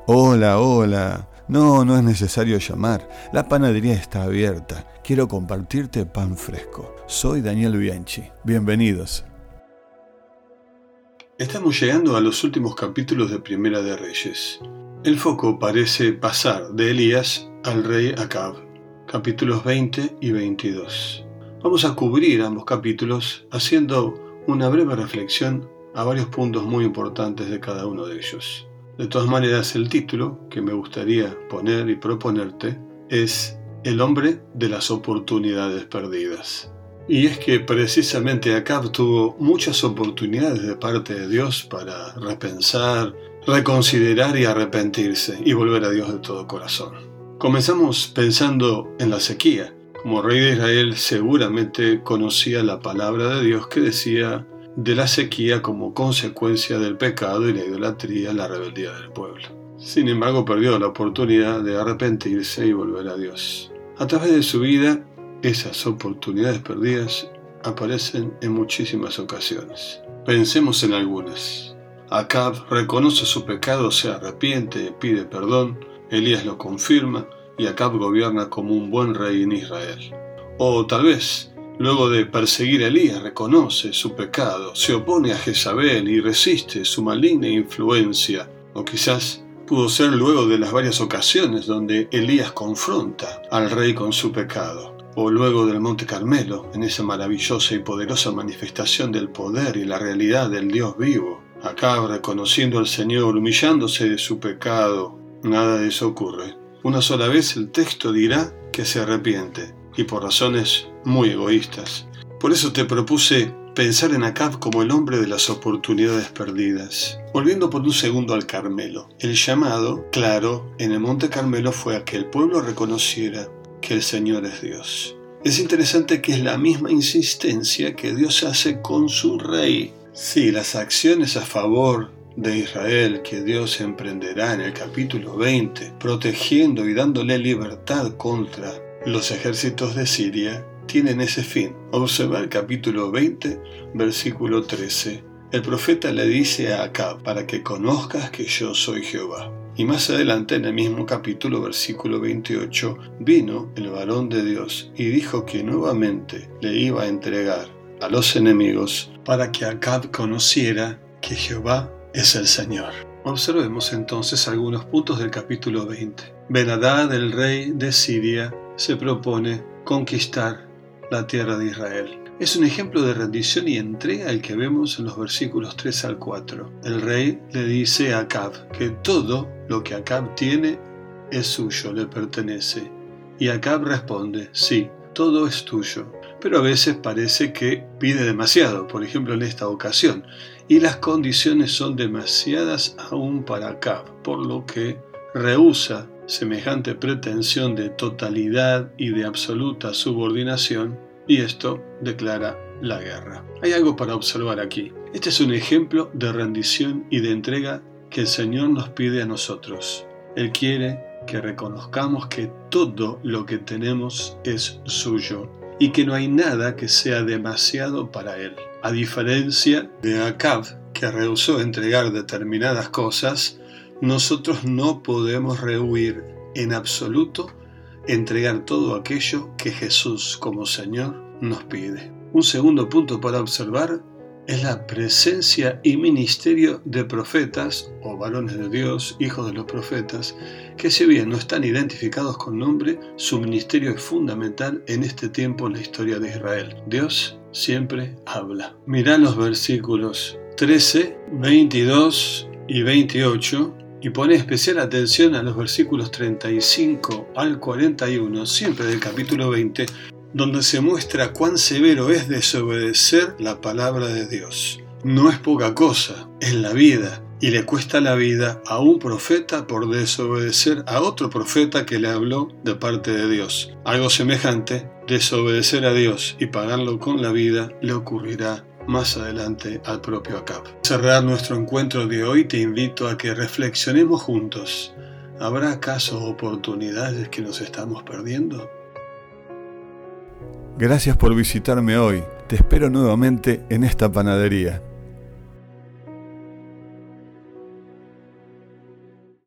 Hola, hola. No es necesario llamar. La panadería está abierta. Quiero compartirte pan fresco. Soy Daniel Bianchi. Bienvenidos. Estamos llegando a los últimos capítulos de Primera de Reyes. El foco parece pasar de Elías al rey Acab, capítulos 20 y 22. Vamos a cubrir ambos capítulos haciendo una breve reflexión a varios puntos muy importantes de cada uno de ellos. De todas maneras, el título que me gustaría poner y proponerte es El hombre de las oportunidades perdidas. Y es que precisamente Acab tuvo muchas oportunidades de parte de Dios para repensar, reconsiderar y arrepentirse y volver a Dios de todo corazón. Comenzamos pensando en la sequía. Como rey de Israel seguramente conocía la palabra de Dios que decía de la sequía como consecuencia del pecado y la idolatría, la rebeldía del pueblo. Sin embargo, perdió la oportunidad de arrepentirse y volver a Dios. A través de su vida, esas oportunidades perdidas aparecen en muchísimas ocasiones. Pensemos en algunas. Acab reconoce su pecado, se arrepiente, pide perdón, Elías lo confirma y Acab gobierna como un buen rey en Israel. O tal vez, luego de perseguir a Elías, reconoce su pecado, se opone a Jezabel y resiste su maligna influencia. O quizás pudo ser luego de las varias ocasiones donde Elías confronta al rey con su pecado. O luego del Monte Carmelo, en esa maravillosa y poderosa manifestación del poder y la realidad del Dios vivo. Acab reconociendo al Señor, humillándose de su pecado. Nada de eso ocurre. Una sola vez el texto dirá que se arrepiente, y por razones muy egoístas. Por eso te propuse pensar en Acab como el hombre de las oportunidades perdidas. Volviendo por un segundo al Carmelo. El llamado, claro, en el Monte Carmelo fue a que el pueblo reconociera que el Señor es Dios. Es interesante que es la misma insistencia que Dios hace con su rey. Sí, las acciones a favor de Israel que Dios emprenderá en el capítulo 20, protegiendo y dándole libertad contra los ejércitos de Siria, tienen ese fin. Observa el capítulo 20, versículo 13. El profeta le dice a Acab, para que conozcas que yo soy Jehová. Y más adelante, en el mismo capítulo, versículo 28, vino el varón de Dios y dijo que nuevamente le iba a entregar a los enemigos para que Acab conociera que Jehová es el Señor. Observemos entonces algunos puntos del capítulo 20. Ben-Hadad, el rey de Siria, se propone conquistar la tierra de Israel. Es un ejemplo de rendición y entrega el que vemos en los versículos 3 al 4. El rey le dice a Acab que todo lo que Acab tiene es suyo, le pertenece. Y Acab responde, sí, todo es tuyo. Pero a veces parece que pide demasiado, por ejemplo en esta ocasión, y las condiciones son demasiadas aún para Acab, por lo que rehúsa semejante pretensión de totalidad y de absoluta subordinación, y esto declara la guerra. Hay algo para observar aquí. Este es un ejemplo de rendición y de entrega que el Señor nos pide a nosotros. Él quiere que reconozcamos que todo lo que tenemos es suyo y que no hay nada que sea demasiado para Él. A diferencia de Acab, que rehusó entregar determinadas cosas, nosotros no podemos rehuir en absoluto entregar todo aquello que Jesús como Señor nos pide. Un segundo punto para observar es la presencia y ministerio de profetas o varones de Dios, hijos de los profetas, que si bien no están identificados con nombre, su ministerio es fundamental en este tiempo en la historia de Israel. Dios siempre habla. Mirá los versículos 13, 22 y 28 y pone especial atención a los versículos 35 al 41, siempre del capítulo 20, donde se muestra cuán severo es desobedecer la palabra de Dios. No es poca cosa en la vida, y le cuesta la vida a un profeta por desobedecer a otro profeta que le habló de parte de Dios. Algo semejante, desobedecer a Dios y pagarlo con la vida, le ocurrirá más adelante al propio Acab. Para cerrar nuestro encuentro de hoy, te invito a que reflexionemos juntos. ¿Habrá acaso oportunidades que nos estamos perdiendo? Gracias por visitarme hoy. Te espero nuevamente en esta panadería.